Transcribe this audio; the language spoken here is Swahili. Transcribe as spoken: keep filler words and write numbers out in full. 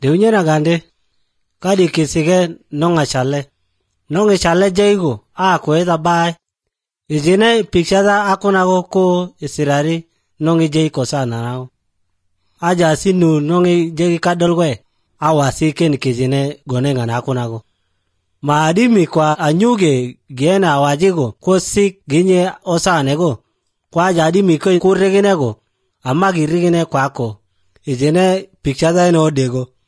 Deunyena gande. Kadi kisige nonga chale. Nonga chale jaigo. A kweza bai. Izine pikshada akunago ko isirari nongi jai kosa nanao. Aja sinu nongi jai kadolwe. Awasi ken kizine gonenga na akunago. Maadimi kwa anyuge giena wajigo ko sik ginye osanego. Kwa jadimi ko kureginego. Ama girigine kwako. Izine pikshada ino dego.